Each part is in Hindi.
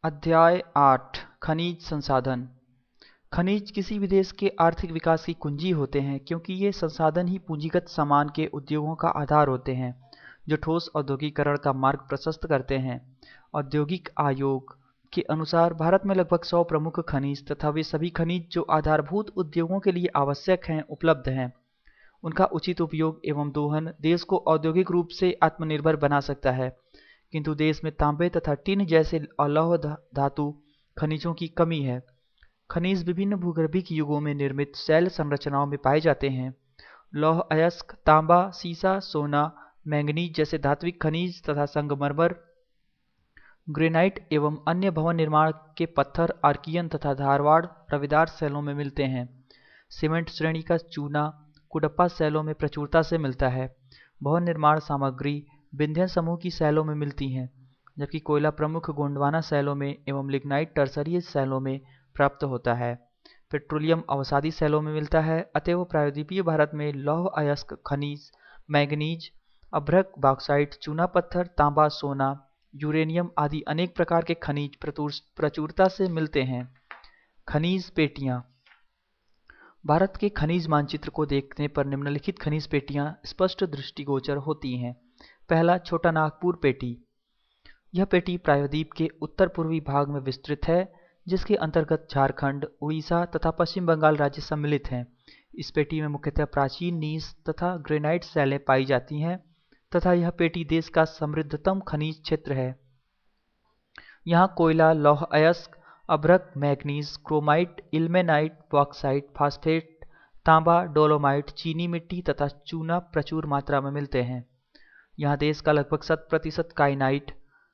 अध्याय 8 खनिज संसाधन। खनिज किसी भी देश के आर्थिक विकास की कुंजी होते हैं क्योंकि ये संसाधन ही पूंजीगत सामान के उद्योगों का आधार होते हैं जो ठोस औद्योगिकरण का मार्ग प्रशस्त करते हैं। औद्योगिक आयोग के अनुसार भारत में लगभग 100 प्रमुख खनिज तथा वे सभी खनिज जो आधारभूत उद्योगों के लिए आवश्यक हैं उपलब्ध हैं। उनका उचित उपयोग एवं दोहन देश को औद्योगिक रूप से आत्मनिर्भर बना सकता है, किंतु देश में तांबे तथा टिन जैसे अलौह धातु खनिजों की कमी है। खनिज विभिन्न भूगर्भिक युगों में निर्मित शैल संरचनाओं में पाए जाते हैं। लौह अयस्क तांबा, सीसा, सोना, मैंगनीज जैसे धात्विक खनिज तथा संगमरमर, ग्रेनाइट एवं अन्य भवन निर्माण के पत्थर आर्कियन तथा धारवाड़ रविदार शैलों में मिलते हैं। सीमेंट श्रेणी का चूना कुडप्पा शैलों में प्रचुरता से मिलता है। भवन निर्माण सामग्री विंध्य समूह की शैलों में मिलती हैं, जबकि कोयला प्रमुख गोंडवाना शैलों में एवं लिग्नाइट टर्सरी शैलों में प्राप्त होता है। पेट्रोलियम अवसादी शैलों में मिलता है। अतएव प्रायद्वीपीय भारत में लौह अयस्क खनिज, मैंगनीज, अभ्रक, बॉक्साइट, चूना पत्थर, तांबा, सोना, यूरेनियम आदि अनेक प्रकार के खनिज प्रचुरता से मिलते हैं। खनिज पेटियां। भारत के खनिज मानचित्र को देखने पर निम्नलिखित खनिज पेटियां स्पष्ट दृष्टिगोचर होती हैं। पहला, छोटा नागपुर पेटी। यह पेटी प्रायद्वीप के उत्तर पूर्वी भाग में विस्तृत है, जिसके अंतर्गत झारखंड, उड़ीसा तथा पश्चिम बंगाल राज्य सम्मिलित हैं। इस पेटी में मुख्यतः प्राचीन नीस तथा ग्रेनाइट शैलें पाई जाती हैं तथा यह पेटी देश का समृद्धतम खनिज क्षेत्र है। यहाँ कोयला, लौह अयस्क, अभ्रक, manganese, chromite, ilmenite, bauxite, phosphate, तांबा, डोलोमाइट, चीनी मिट्टी तथा चूना प्रचुर मात्रा में मिलते हैं। यहाँ देश का लगभग 100% काइनाइट,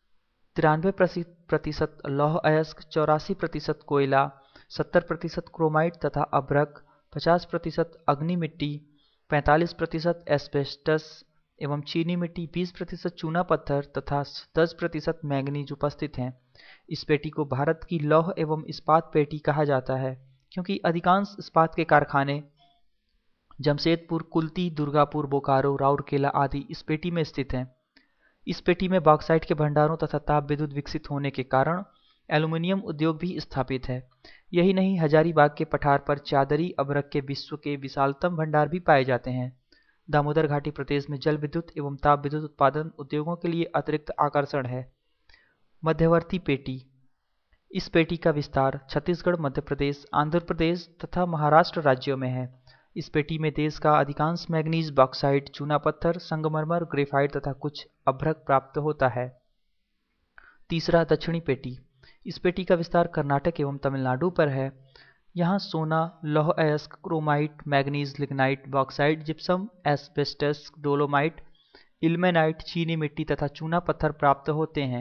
93% लौह अयस्क, 84% कोयला, 70% क्रोमाइट तथा अभ्रक, 50% अग्नि मिट्टी, 45% एस्बेस्टस एवं चीनी मिट्टी, 20% चूना पत्थर तथा 10% मैंगनीज उपस्थित हैं। इस पेटी को भारत की लौह एवं इस्पात पेटी कहा जाता है क्योंकि अधिकांश इस्पात के कारखाने जमशेदपुर, कुल्ती, दुर्गापुर, बोकारो, राउरकेला आदि इस पेटी में स्थित हैं। इस पेटी में बॉक्साइट के भंडारों तथा ताप विद्युत विकसित होने के कारण एल्यूमीनियम उद्योग भी स्थापित है। यही नहीं, हजारीबाग के पठार पर चादरी अभ्रक के विश्व के विशालतम भंडार भी पाए जाते हैं। दामोदर घाटी प्रदेश में जल विद्युत एवं ताप विद्युत उत्पादन उद्योगों के लिए अतिरिक्त आकर्षण है। मध्यवर्ती पेटी। इस पेटी का विस्तार छत्तीसगढ़, मध्य प्रदेश, आंध्र प्रदेश तथा महाराष्ट्र राज्यों में है। इस पेटी में देश का अधिकांश मैंगनीज, बॉक्साइट, चूना पत्थर, संगमरमर, ग्रेफाइट तथा कुछ अभ्रक प्राप्त होता है। तीसरा, दक्षिणी पेटी। इस पेटी का विस्तार कर्नाटक एवं तमिलनाडु पर है। यहाँ सोना, लौह अयस्क, chromite, manganese, lignite, bauxite, gypsum, asbestos, dolomite, ilmenite, चीनी मिट्टी तथा चूना पत्थर प्राप्त होते हैं,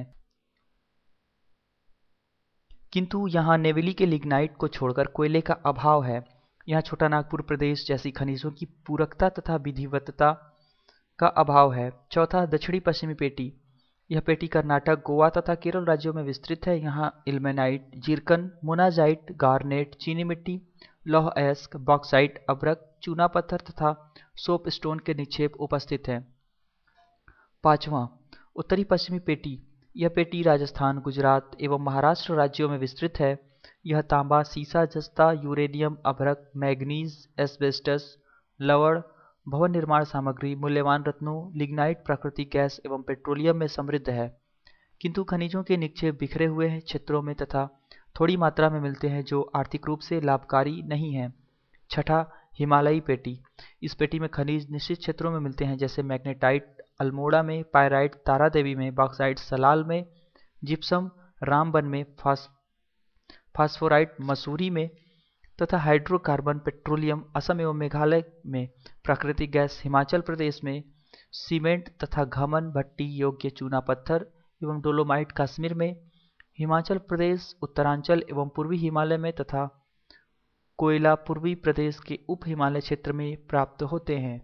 किंतु यहाँ नेवेली के लिग्नाइट को छोड़कर कोयले का अभाव है। यहाँ छोटा नागपुर प्रदेश जैसी खनिजों की पूरकता तथा विधिवतता का अभाव है। चौथा, दक्षिणी पश्चिमी पेटी। यह पेटी कर्नाटक, गोवा तथा केरल राज्यों में विस्तृत है। यहाँ इल्मेनाइट, जीरकन, मोनाजाइट, गार्नेट, चीनी मिट्टी, लौह अयस्क, बॉक्साइट, अभ्रक, चूना पत्थर तथा सोप स्टोन के निक्षेप उपस्थित हैं। पांचवा, उत्तरी पश्चिमी पेटी। यह पेटी राजस्थान, गुजरात एवं महाराष्ट्र राज्यों में विस्तृत है। यह तांबा, सीसा, जस्ता, यूरेनियम, अभ्रक, मैंगनीज, एस्बेस्टस, लवण, भवन निर्माण सामग्री, मूल्यवान रत्नों, लिग्नाइट, प्राकृतिक गैस एवं पेट्रोलियम में समृद्ध है, किंतु खनिजों के निक्षेप बिखरे हुए क्षेत्रों में तथा थोड़ी मात्रा में मिलते हैं जो आर्थिक रूप से लाभकारी नहीं है। छठा, हिमालयी पेटी। इस पेटी में खनिज निश्चित क्षेत्रों में मिलते हैं जैसे मैग्नेटाइट अल्मोड़ा में, पायराइट तारादेवी में, बॉक्साइट सलाल में, जिप्सम रामबन में, फास्फोराइट मसूरी में तथा हाइड्रोकार्बन पेट्रोलियम असम एवं मेघालय में, प्राकृतिक गैस हिमाचल प्रदेश में, सीमेंट तथा घमन भट्टी योग्य चूना पत्थर एवं डोलोमाइट कश्मीर में, हिमाचल प्रदेश, उत्तरांचल एवं पूर्वी हिमालय में तथा कोयला पूर्वी प्रदेश के उप हिमालय क्षेत्र में प्राप्त होते हैं।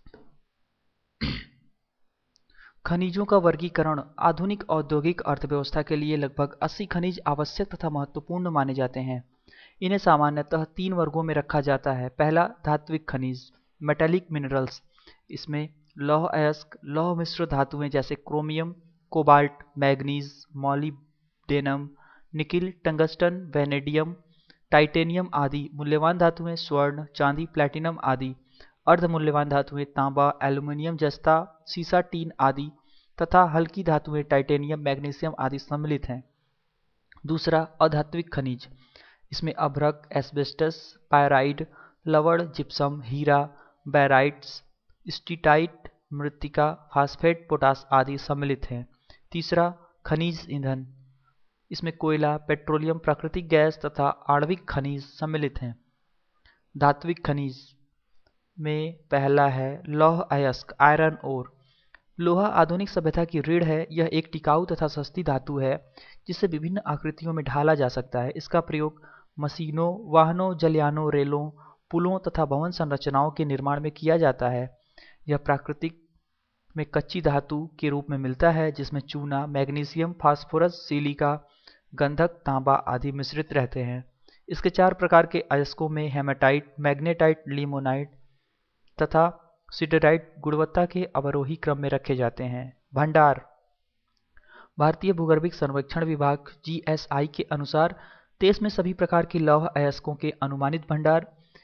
खनिजों का वर्गीकरण। आधुनिक औद्योगिक अर्थव्यवस्था के लिए लगभग 80 खनिज आवश्यक तथा महत्वपूर्ण माने जाते हैं। इन्हें सामान्यतः 3 वर्गों में रखा जाता है। पहला, धात्विक खनिज, मेटेलिक मिनरल्स। इसमें लौह अयस्क, लौह मिश्र धातुएं जैसे chromium, cobalt, manganese, molybdenum, nickel, tungsten, vanadium, titanium आदि मूल्यवान धातुएं, स्वर्ण, चांदी, प्लैटिनम आदि अर्ध मूल्यवान धातुएं, तांबा, एल्यूमिनियम, जस्ता, सीसा, टीन आदि तथा हल्की धातुएं टाइटेनियम, मैग्नीशियम आदि सम्मिलित हैं। दूसरा, अधात्विक खनिज। इसमें अभ्रक, एस्बेस्टस, पायराइड, लवण, जिप्सम, हीरा, बैराइट्स, स्टीटाइट, मृत्तिका, फास्फेट, पोटास आदि सम्मिलित हैं। तीसरा, खनिज ईंधन। इसमें कोयला, पेट्रोलियम, प्राकृतिक गैस तथा आणविक खनिज सम्मिलित हैं। धात्विक खनिज में पहला है लौह अयस्क, आयरन ओर। लोहा आधुनिक सभ्यता की रीढ़ है। यह एक टिकाऊ तथा सस्ती धातु है जिसे विभिन्न आकृतियों में ढाला जा सकता है। इसका प्रयोग मशीनों, वाहनों, जलयानों, रेलों, पुलों तथा भवन संरचनाओं के निर्माण में किया जाता है। यह प्राकृतिक में कच्ची धातु के रूप में मिलता है जिसमें चूना, मैग्नीशियम, फास्फोरस, सिलिका, गंधक, तांबा आदि मिश्रित रहते हैं। इसके 4 प्रकार के अयस्कों में हेमाटाइट, मैग्नेटाइट, लिमोनाइट तथा सिडराइट गुणवत्ता के अवरोही क्रम में रखे जाते हैं। भंडार। भारतीय भूगर्भिक सर्वेक्षण विभाग जीएसआई के अनुसार देश में सभी प्रकार के लौह अयस्कों के अनुमानित भंडार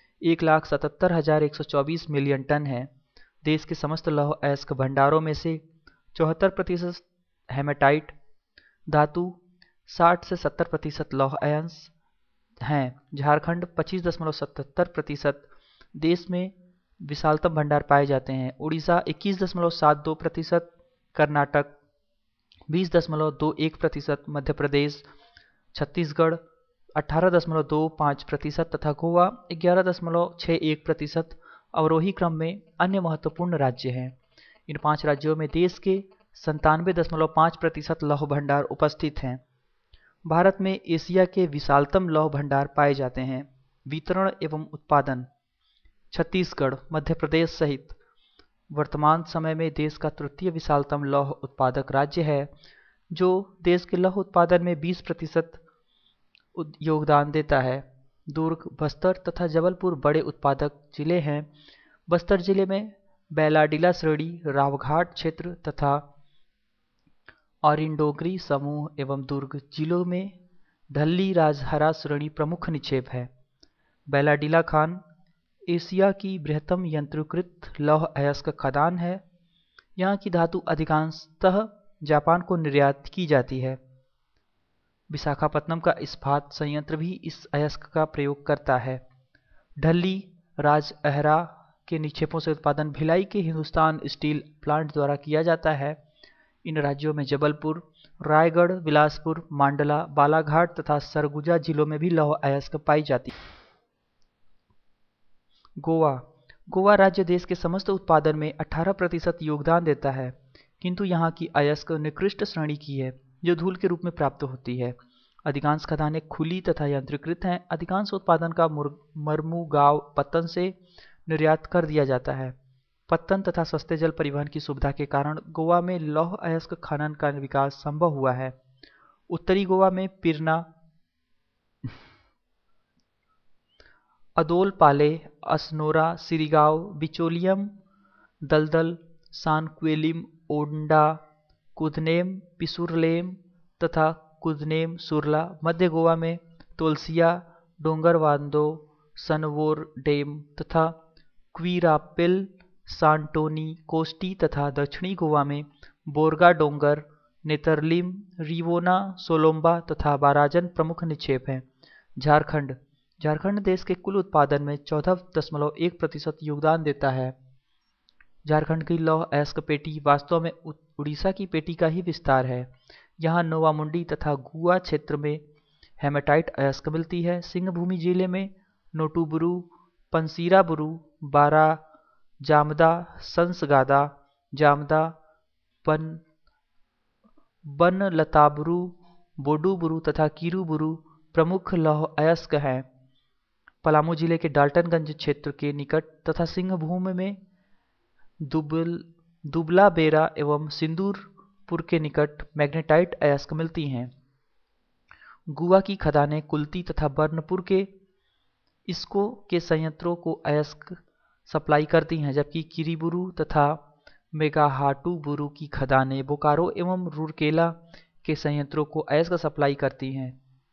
1,77,124 मिलियन टन है। देश के समस्त लौह अयस्क भंडारों में से 74% हेमाटाइट धातु, 60 से 70% लौह अयस्क हैं। झारखंड 25.77%, देश में विशालतम भंडार पाए जाते हैं। उड़ीसा 21.72%, कर्नाटक 20.21%, मध्य प्रदेश, छत्तीसगढ़ 18.25% तथा गोवा 11.61% अवरोही क्रम में अन्य महत्वपूर्ण राज्य हैं। इन 5 राज्यों में देश के 97.5% लौह भंडार उपस्थित हैं। भारत में एशिया के विशालतम लौह भंडार पाए जाते हैं। वितरण एवं उत्पादन। छत्तीसगढ़, मध्य प्रदेश सहित वर्तमान समय में देश का तृतीय विशालतम लौह उत्पादक राज्य है, जो देश के लौह उत्पादन में 20% योगदान देता है। दुर्ग, बस्तर तथा जबलपुर बड़े उत्पादक जिले हैं। बस्तर जिले में बैलाडीला श्रेणी, रावघाट क्षेत्र तथा औरिंडोगरी समूह एवं दुर्ग जिलों में ढल्ली राजहरा श्रेणी प्रमुख निक्षेप है। बैलाडीला खान एशिया की बृहत्तम यंत्रीकृत लौह अयस्क खदान है। यहाँ की धातु अधिकांशतः जापान को निर्यात की जाती है। विशाखापत्तनम का इस्पात संयंत्र भी इस अयस्क का प्रयोग करता है। ढल्ली राजअहरा के निक्षेपों से उत्पादन भिलाई के हिंदुस्तान स्टील प्लांट द्वारा किया जाता है। इन राज्यों में जबलपुर, रायगढ़, बिलासपुर, मांडला, बालाघाट तथा सरगुजा जिलों में भी लौह अयस्क पाई जाती है। गोवा। गोवा राज्य देश के समस्त उत्पादन में 18% योगदान देता है, किंतु यहाँ की अयस्क निकृष्ट श्रेणी की है जो धूल के रूप में प्राप्त होती है। अधिकांश खदानें खुली तथा यंत्रीकृत हैं। अधिकांश उत्पादन का मर्मुगांव पत्तन से निर्यात कर दिया जाता है। पत्तन तथा सस्ते जल परिवहन की सुविधा के कारण गोवा में लौह अयस्क खनन का विकास संभव हुआ है। उत्तरी गोवा में पिरना, अदोलपाले, असनोरा, सिरिगांव, बिचोलियम, दलदल, सांक्वेलिम, ओंडा, कुदनेम, पिसुरलेम तथा कुदनेम सुरला। मध्य गोवा में तोलसिया, डोंगरवांदो, सनवोर डेम तथा क्वीरापिल, सांटोनी, कोस्टी तथा दक्षिणी गोवा में बोरगा डोंगर, नेतरलिम, रिवोना, सोलोम्बा तथा बाराजन प्रमुख निक्षेप हैं। झारखंड। झारखंड देश के कुल उत्पादन में 14.1% योगदान देता है। झारखंड की लौह अयस्क पेटी वास्तव में उड़ीसा की पेटी का ही विस्तार है। यहाँ नोवामुंडी तथा गुआ क्षेत्र में हेमाटाइट अयस्क मिलती है। सिंहभूमि जिले में नोटुबुरु, पंसीराबुरु, बारा, जामदा, संसगादा, जामदा, बनलताबुरु, बोडुबुरु तथा कीरुबुरु प्रमुख लौह अयस्क हैं। पलामू जिले के डाल्टनगंज क्षेत्र के निकट तथा सिंहभूमि में दुबला बेरा एवं सिंदूरपुर के निकट मैग्नेटाइट अयस्क मिलती हैं। गुआ की खदानें कुल्ती तथा बर्नपुर के इसको के संयंत्रों को अयस्क सप्लाई करती हैं, जबकि किरीबुरु तथा मेगाहाटुबुरु की खदानें बोकारो एवं रूरकेला के संयंत्रों को अयस्क सप्लाई करती हैं।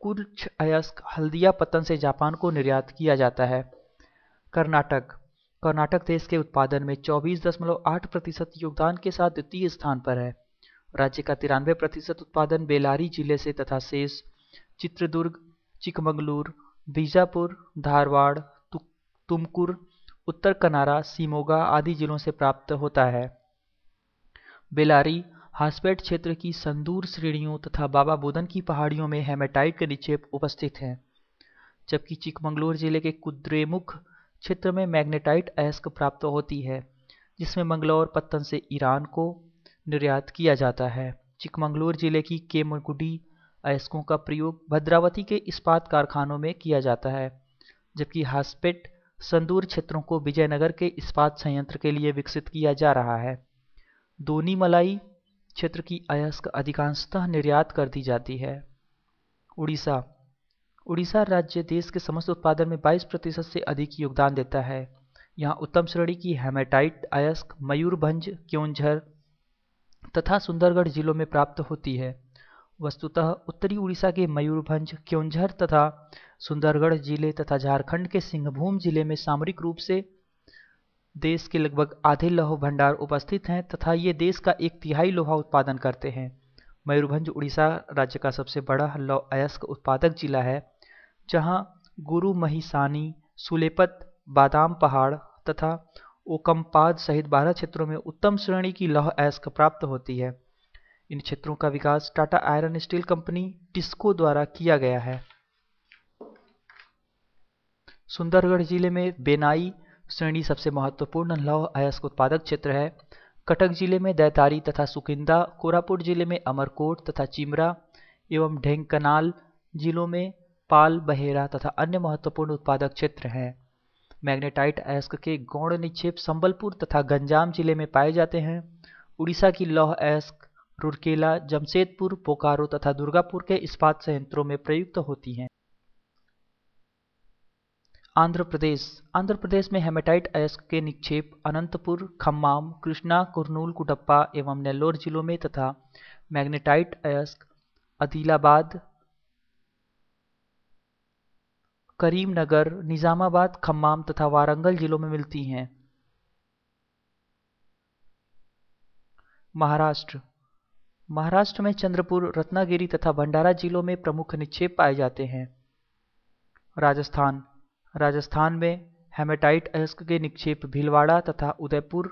कुछ अयस्क हल्दिया पत्तन से जापान को निर्यात किया जाता है। कर्नाटक कर्नाटक देश के उत्पादन में 24.8% योगदान के साथ द्वितीय स्थान पर है। राज्य का 93% उत्पादन बेलारी जिले से तथा शेष चित्रदुर्ग, चिकमगलूर, बीजापुर, धारवाड़, तुमकुर, उत्तर कनारा, शिमोगा आदि जिलों से प्राप्त होता है। बेलारी हासपेट क्षेत्र की संदूर श्रेणियों तथा बाबा बुदन की पहाड़ियों में हेमेटाइट के निक्षेप उपस्थित हैं, जबकि चिकमगलूर जिले के कुद्रेमुख क्षेत्र में मैग्नेटाइट अयस्क प्राप्त होती है, जिसमें मंगलौर पत्तन से ईरान को निर्यात किया जाता है। चिकमगलूर जिले की केमुगुडी अयस्कों का प्रयोग भद्रावती के इस्पात कारखानों में किया जाता है, जबकि हासपेट संदूर क्षेत्रों को विजयनगर के इस्पात संयंत्र के लिए विकसित किया जा रहा है। दोनी मलाई क्षेत्र की अयस्क अधिकांशतः निर्यात कर दी जाती है। उड़ीसा उड़ीसा राज्य देश के समस्त उत्पादन में 22% से अधिक योगदान देता है। यहाँ उत्तम श्रेणी की हेमेटाइट अयस्क मयूरभंज, क्योंझर तथा सुंदरगढ़ जिलों में प्राप्त होती है। वस्तुतः उत्तरी उड़ीसा के मयूरभंज, क्योंझर तथा सुंदरगढ़ जिले तथा झारखंड के सिंहभूम जिले में सामरिक रूप से देश के लगभग आधे लौह भंडार उपस्थित हैं तथा ये देश का 1/3 लोहा उत्पादन करते हैं। मयूरभंज उड़ीसा राज्य का सबसे बड़ा लौह अयस्क उत्पादक जिला है, जहां गुरु महिसानी, सुलेपत, बादाम पहाड़ तथा ओकमपाद सहित 12 क्षेत्रों में उत्तम श्रेणी की लौह अयस्क प्राप्त होती है। इन क्षेत्रों का विकास Tata iron steel company TISCO द्वारा किया गया है। सुंदरगढ़ जिले में बेनाई श्रेणी सबसे महत्वपूर्ण लौह अयस्क उत्पादक क्षेत्र है। कटक जिले में दैतारी तथा सुकिंदा, कोरापुट जिले में अमरकोट तथा चिमरा एवं ढेंकनाल जिलों में पाल, बहेरा तथा अन्य महत्वपूर्ण उत्पादक क्षेत्र हैं। मैग्नेटाइट अयस्क के गौण निक्षेप संबलपुर तथा गंजाम जिले में पाए जाते हैं। उड़ीसा की लौह अयस्क रूरकेला, जमशेदपुर, बोकारो तथा दुर्गापुर के इस्पात संयंत्रों में प्रयुक्त होती हैं। आंध्र प्रदेश में हेमेटाइट अयस्क के निक्षेप अनंतपुर, खम्माम, कृष्णा, कुर्नूल, कुडप्पा एवं नेल्लोर जिलों में तथा मैग्नेटाइट अयस्क आदिलाबाद, करीमनगर, निजामाबाद, खम्माम तथा वारंगल जिलों में मिलती हैं। महाराष्ट्र में चंद्रपुर, रत्नागिरी तथा भंडारा जिलों में प्रमुख निक्षेप पाए जाते हैं। राजस्थान में हेमेटाइट अयस्क के निक्षेप भीलवाड़ा तथा उदयपुर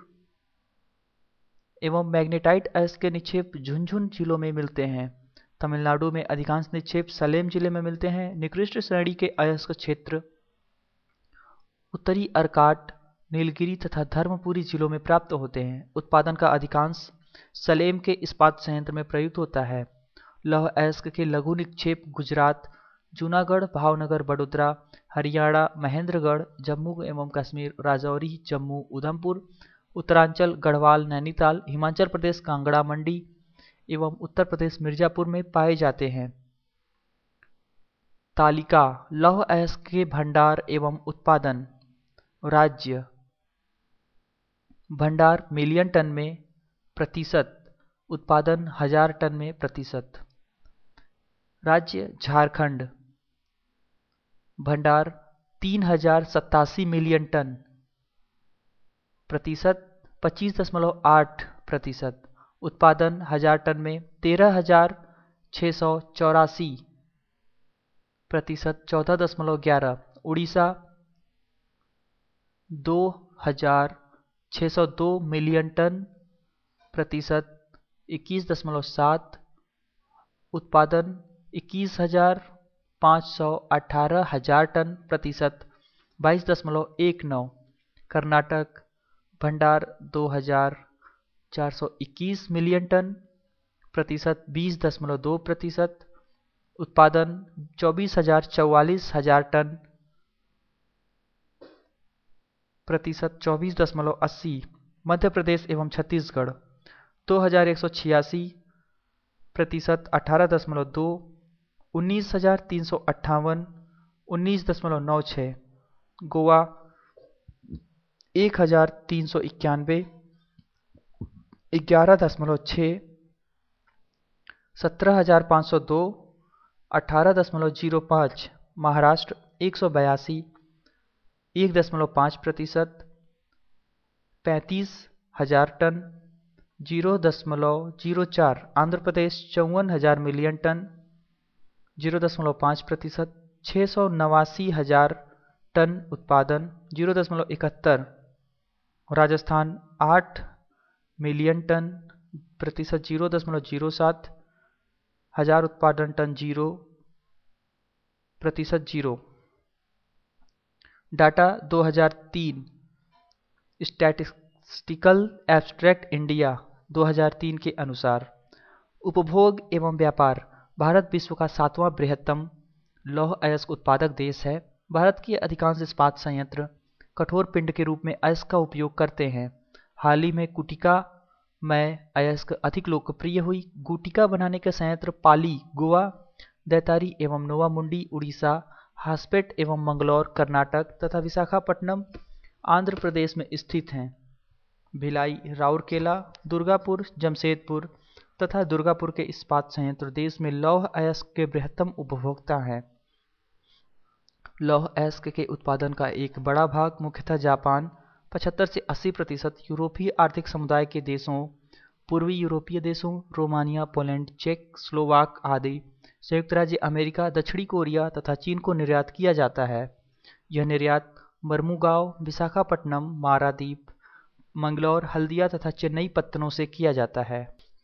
एवं मैग्नेटाइट अयस्क के निक्षेप झुंझुनू जिलों में मिलते हैं। तमिलनाडु में अधिकांश निक्षेप सलेम जिले में मिलते हैं। निकृष्ट श्रेणी के अयस्क क्षेत्र उत्तरी अर्काट, नीलगिरी तथा धर्मपुरी जिलों में प्राप्त होते हैं। उत्पादन का अधिकांश सलेम के इस्पात संयंत्र में प्रयुक्त होता है। लौह अयस्क के लघु निक्षेप गुजरात, जूनागढ़, भावनगर, बड़ोदरा, हरियाणा, महेंद्रगढ़, जम्मू एवं कश्मीर, राजौरी, जम्मू, उधमपुर, उत्तरांचल, गढ़वाल, नैनीताल, हिमाचल प्रदेश, कांगड़ा, मंडी एवं उत्तर प्रदेश मिर्जापुर में पाए जाते हैं। तालिका लौह अयस्क के भंडार एवं उत्पादन। राज्य भंडार मिलियन टन में, प्रतिशत उत्पादन 1000 टन में प्रतिशत। राज्य झारखंड भंडार 3087 मिलियन टन, प्रतिशत 25.8%। उत्पादन 1000 टन में 13,684, प्रतिशत 14.11। उड़ीसा 2602 मिलियन टन, प्रतिशत 21.7। उत्पादन 21,518 टन, प्रतिशत 22.19। कर्नाटक भंडार 2421 मिलियन टन, प्रतिशत 20.2%। उत्पादन 24,044 टन, प्रतिशत 24.80। मध्य प्रदेश एवं छत्तीसगढ़ 2186, प्रतिशत 18.2। 19,358, 19.96। Goa 1391, 11.6। 17,502, 18.05, Maharashtra 182 1.5%, 35,000 ton. 0.04, Andhra Pradesh 54,000 million ton, 0.5%, 689,000 ton उत्पादन, 0.71। राजस्थान 8 मिलियन टन, प्रतिशत 0.07, हजार उत्पादन टन 0, प्रतिशत 0। डाटा 2003, स्टैटिस्टिकल एब्स्ट्रैक्ट इंडिया 2003 के अनुसार उपभोग एवं व्यापार। भारत विश्व का 7वां बृहत्तम लौह अयस्क उत्पादक देश है। भारत के अधिकांश इस्पात संयंत्र कठोर पिंड के रूप में अयस्क का उपयोग करते हैं। हाल ही में गुटिका में अयस्क अधिक लोकप्रिय हुई। गुटिका बनाने के संयंत्र पाली गोवा, दैतारी एवं नोवामुंडी उड़ीसा, हासपेट एवं मंगलौर कर्नाटक तथा विशाखापट्टनम आंध्र प्रदेश में स्थित हैं। भिलाई, राउरकेला, दुर्गापुर, जमशेदपुर तथा दुर्गापुर के इस्पात संयंत्र देश में लौह अयस्क के बृहत्तम उपभोक्ता हैं। लौह अयस्क के उत्पादन का एक बड़ा भाग मुख्यतः जापान 75 से 80%, यूरोपीय आर्थिक समुदाय के देशों, पूर्वी यूरोपीय देशों, रोमानिया, पोलैंड, चेक स्लोवाक आदि, संयुक्त राज्य अमेरिका, दक्षिणी कोरिया तथा चीन को निर्यात किया जाता है। यह निर्यात मर्मुगांव, विशाखापट्टनम, मारादीप, मंगलौर, हल्दिया तथा चेन्नई पत्तनों से किया जाता है।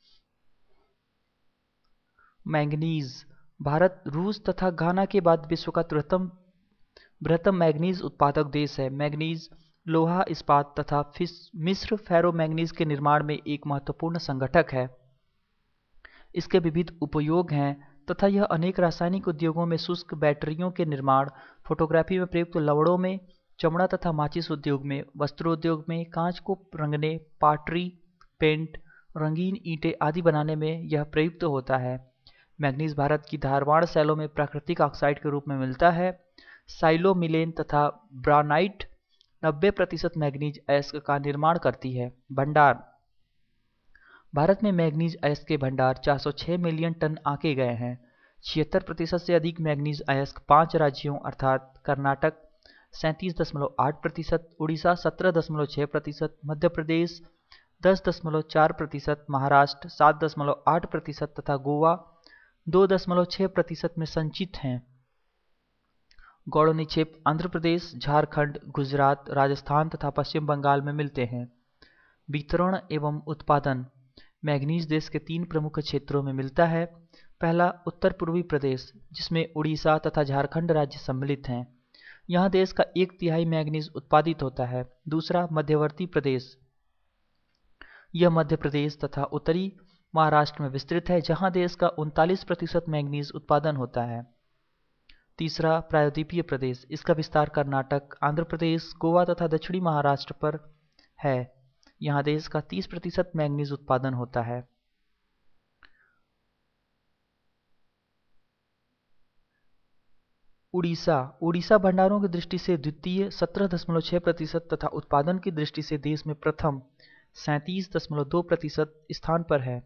मैंगनीज। भारत, रूस तथा घाना के बाद विश्व का बृहत्तम मैंगनीज उत्पादक देश है। मैंगनीज लोहा इस्पात तथा मिश्र फेरोमैंगनीज के निर्माण में एक महत्वपूर्ण संगठक है। इसके विविध उपयोग हैं तथा यह अनेक रासायनिक उद्योगों में शुष्क बैटरियों के निर्माण, फोटोग्राफी में प्रयुक्त लवड़ों में, चमड़ा तथा माचिस उद्योग में, वस्त्रोद्योग में, कांच को रंगने, पाटरी, पेंट, रंगीन ईंटें आदि बनाने में यह प्रयुक्त होता है। मैंगनीज भारत की धारवाड़ शैलों में प्राकृतिक ऑक्साइड के रूप में मिलता है। साइलोमिलेन तथा ब्रानाइट 90% मैंगनीज अयस्क का निर्माण करती है। भंडार। भारत में मैंगनीज अयस्क के भंडार 406 मिलियन टन आंके गए हैं। 76% से अधिक मैंगनीज अयस्क 5 राज्यों अर्थात कर्नाटक 37.8%, उड़ीसा 17.6%, मध्य प्रदेश 10.4%, महाराष्ट्र 7.8% तथा गोवा 2.6% में संचित हैं। गौड़ निक्षेप आंध्र प्रदेश, झारखंड, गुजरात, राजस्थान तथा पश्चिम बंगाल में मिलते हैं। वितरण एवं उत्पादन। मैंगनीज देश के 3 प्रमुख क्षेत्रों में मिलता है। पहला, उत्तर पूर्वी प्रदेश, जिसमें उड़ीसा तथा झारखंड राज्य सम्मिलित हैं। यहाँ देश का 1/3 मैंगनीज उत्पादित होता है। दूसरा, मध्यवर्ती प्रदेश, यह मध्य प्रदेश तथा उत्तरी महाराष्ट्र में विस्तृत है, जहाँ देश का 39% मैंगनीज उत्पादन होता है। तीसरा, प्रायद्वीपीय प्रदेश, इसका विस्तार कर्नाटक, आंध्र प्रदेश, गोवा तथा दक्षिणी महाराष्ट्र पर है। यहाँ देश का 30% मैंगनीज उत्पादन होता है। उड़ीसा भंडारों की दृष्टि से द्वितीय 17.6% तथा उत्पादन की दृष्टि से देश में प्रथम 37.2% स्थान पर है।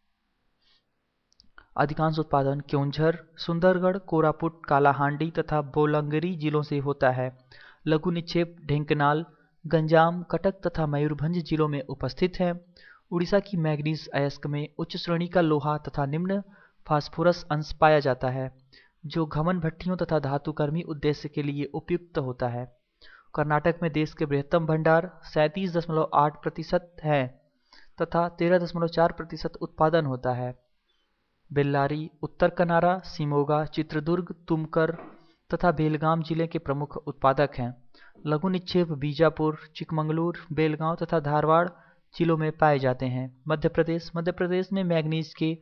अधिकांश उत्पादन केओंझर, सुंदरगढ़, कोरापुट, कालाहांडी तथा बोलांगिरी जिलों से होता है। लघु निक्षेप ढेंकनाल, गंजाम, कटक तथा मयूरभंज जिलों में उपस्थित है। उड़ीसा की मैंगनीज अयस्क में उच्च श्रेणी का लोहा तथा निम्न फास्फोरस अंश पाया जाता है, जो घमन भट्टियों तथा धातुकर्मी उद्देश्य के लिए उपयुक्त होता है। कर्नाटक में देश के बृहत्तम भंडार 37.8% है तथा 13.4% उत्पादन होता है। बेल्लारी, उत्तर कनारा, शिमोगा, चित्रदुर्ग, तुमकर तथा बेलगाम जिले के प्रमुख उत्पादक हैं। लघु निक्षेप बीजापुर, चिकमंगलूर, बेलगांव तथा धारवाड़ जिलों में पाए जाते हैं। मध्य प्रदेश में मैंगनीज के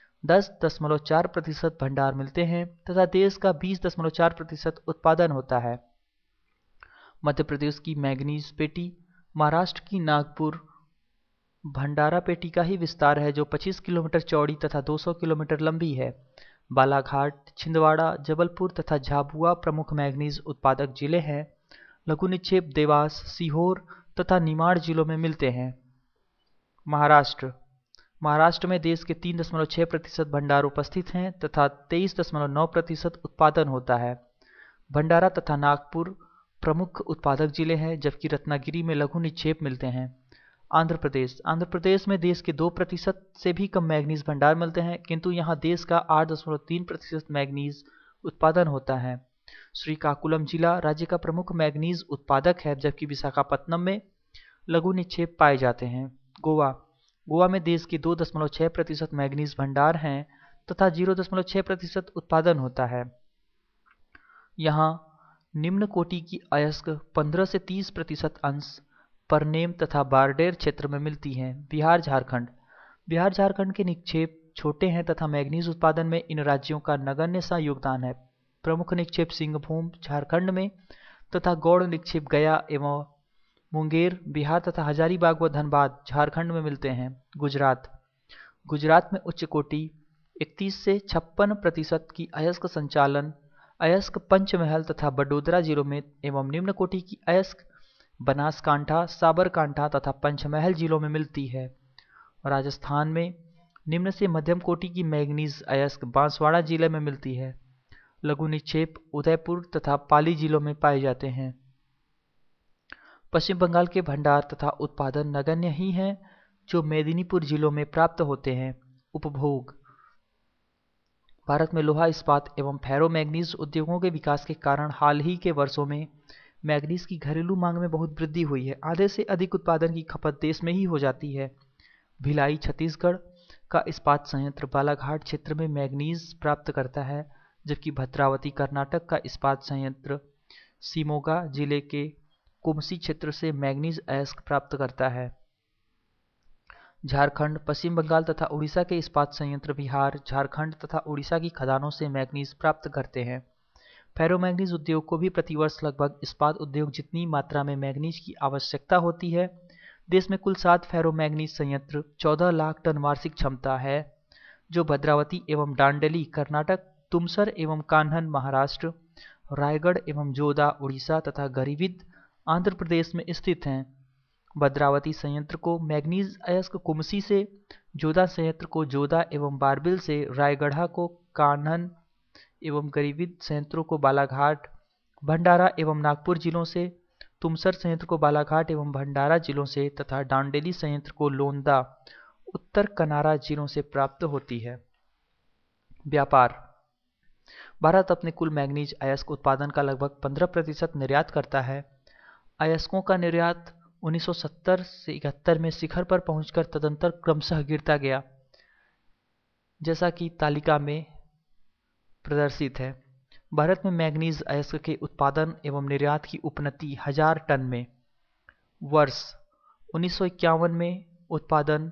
10.4% भंडार मिलते हैं तथा देश का 20.4% उत्पादन होता है। मध्य प्रदेश की मैंगनीज पेटी महाराष्ट्र की नागपुर भंडारा पेटी का ही विस्तार है, जो 25 किलोमीटर चौड़ी तथा 200 किलोमीटर लंबी है। बालाघाट, छिंदवाड़ा, जबलपुर तथा झाबुआ प्रमुख मैंगनीज उत्पादक जिले हैं। लघु निक्षेप देवास, सीहोर तथा निमाड़ जिलों में मिलते हैं। महाराष्ट्र में देश के 3.6% भंडार उपस्थित हैं तथा 23.9% उत्पादन होता है। भंडारा तथा नागपुर प्रमुख उत्पादक जिले हैं, जबकि रत्नागिरी में लघु निक्षेप मिलते हैं। आंध्र प्रदेश में देश के 2% से भी कम मैग्नीज भंडार मिलते हैं, किंतु यहाँ देश का 8.3% मैग्नीज उत्पादन होता है। श्रीकाकुलम जिला राज्य का प्रमुख मैग्नीज उत्पादक है, जबकि विशाखापत्तनम में लघु निक्षेप पाए जाते हैं। गोवा में देश के 2.6% मैग्नीज भंडार हैं तथा 0.6% उत्पादन होता है। यहाँ निम्न कोटि की अयस्क 15 से 30% अंश परनेम तथा बारडेर क्षेत्र में मिलती हैं। बिहार झारखंड के निक्षेप छोटे हैं तथा मैग्नीज उत्पादन में इन राज्यों का नगण्य सा योगदान है। प्रमुख निक्षेप सिंहभूम झारखंड में तथा गौड़ निक्षेप गया एवं मुंगेर बिहार तथा हजारीबाग व धनबाद झारखंड में मिलते हैं। गुजरात में उच्च कोटि 31 से 56% की अयस्क संचालन अयस्क पंचमहल तथा बडोदरा जिलों में एवं निम्न कोटि की अयस्क बनासकांठा, साबरकांठा तथा पंचमहल जिलों में मिलती है। राजस्थान में निम्न से मध्यम कोटि की मैग्नीज अयस्क बांसवाड़ा जिले में मिलती है। लघु निक्षेप उदयपुर तथा पाली जिलों में पाए जाते हैं। पश्चिम बंगाल के भंडार तथा उत्पादन नगण्य ही हैं, जो मेदिनीपुर जिलों में प्राप्त होते हैं। उपभोग भारत में लोहा इस्पात एवं फेरो मैग्नीज उद्योगों के विकास के कारण हाल ही के वर्षों में मैग्नीज की घरेलू मांग में बहुत वृद्धि हुई है। आधे से अधिक उत्पादन की खपत देश में ही हो जाती है। भिलाई छत्तीसगढ़ का इस्पात संयंत्र बालाघाट क्षेत्र में मैग्नीज प्राप्त करता है, जबकि भद्रावती कर्नाटक का इस्पात संयंत्र शिमोगा जिले के कुमसी क्षेत्र से मैग्नीज अयस्क प्राप्त करता है। झारखंड, पश्चिम बंगाल तथा उड़ीसा के इस्पात संयंत्र बिहार, झारखंड तथा उड़ीसा की खदानों से मैग्नीज प्राप्त करते हैं। फेरोमैग्नीज उद्योग को भी प्रतिवर्ष लगभग इस्पात उद्योग जितनी मात्रा में मैग्नीज की आवश्यकता होती है। देश में कुल 7 फेरोमैग्नीज संयंत्र 14 लाख टन वार्षिक क्षमता है, जो भद्रावती एवं डांडेली कर्नाटक, तुमसर एवं कान्हन महाराष्ट्र, रायगढ़ एवं जोधा उड़ीसा तथा गरीबिद आंध्र प्रदेश में स्थित हैं। भद्रावती संयंत्र को मैग्नीज अयस्क कुमसी से, जोधा संयंत्र को जोधा एवं बारबिल से, रायगढ़ा को कान्हन एवं गरीबिद संयंत्रों को बालाघाट, भंडारा एवं नागपुर जिलों से, तुमसर संयंत्र को बालाघाट एवं भंडारा जिलों से तथा डांडेली संयंत्र को लोंदा, उत्तर कनारा जिलों से प्राप्त होती है। व्यापार भारत अपने कुल मैग्नीज अयस्क उत्पादन का लगभग 15% निर्यात करता है। अयस्कों का निर्यात 1970 से 71 में शिखर पर पहुंचकर तदंतर क्रमशः गिरता गया, जैसा कि तालिका में प्रदर्शित है। भारत में मैग्नीज अयस्क के उत्पादन एवं निर्यात की उपनति 1000 टन में। वर्ष 1951 में उत्पादन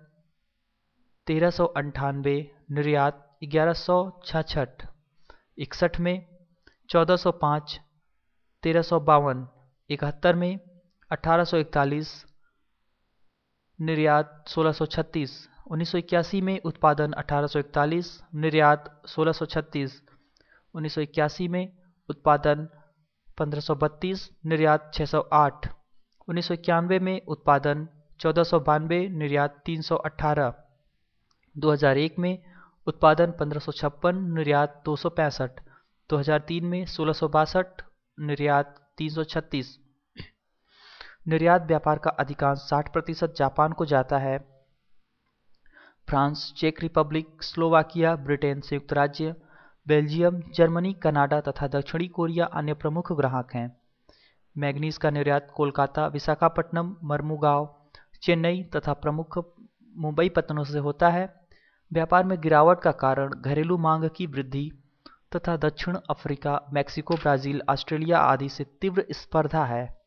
1398, निर्यात 1166, 61 में 1405, 1352, 71 में 1841, निर्यात 1636, 1981 में उत्पादन 1841, निर्यात 1636, 1981 में उत्पादन 1532, निर्यात 608, 1991 में उत्पादन 1492, निर्यात 318, 2001 में उत्पादन 1556, निर्यात 265, 2003 में 1662, निर्यात 336। निर्यात व्यापार का अधिकांश 60% जापान को जाता है। फ्रांस, चेक रिपब्लिक, स्लोवाकिया, ब्रिटेन, संयुक्त राज्य, बेल्जियम, जर्मनी, कनाडा तथा दक्षिणी कोरिया अन्य प्रमुख ग्राहक हैं। मैग्नीज का निर्यात कोलकाता, विशाखापट्टनम, मर्मुगांव, चेन्नई तथा प्रमुख मुंबई पत्तनों से होता है। व्यापार में गिरावट का कारण घरेलू मांग की वृद्धि तथा दक्षिण अफ्रीका, मैक्सिको, ब्राजील, ऑस्ट्रेलिया आदि से तीव्र स्पर्धा है।